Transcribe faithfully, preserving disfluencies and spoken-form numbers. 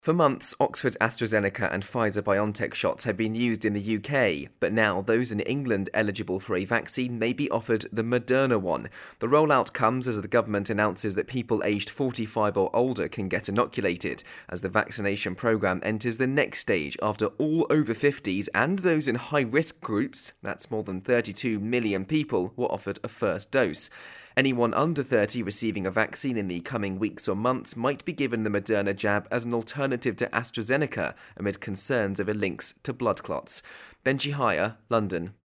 For months, Oxford AstraZeneca and Pfizer-BioNTech shots have been used in the U K, but now those in England eligible for a vaccine may be offered the Moderna one. The rollout comes as the government announces that people aged forty-five or older can get inoculated, as the vaccination programme enters the next stage after all over fifties and those in high-risk groups, that's more than thirty-two million people, were offered a first dose. Anyone under thirty receiving a vaccine in the coming weeks or months might be given the Moderna jab as an alternative to AstraZeneca amid concerns over links to blood clots. Benji Hire, London.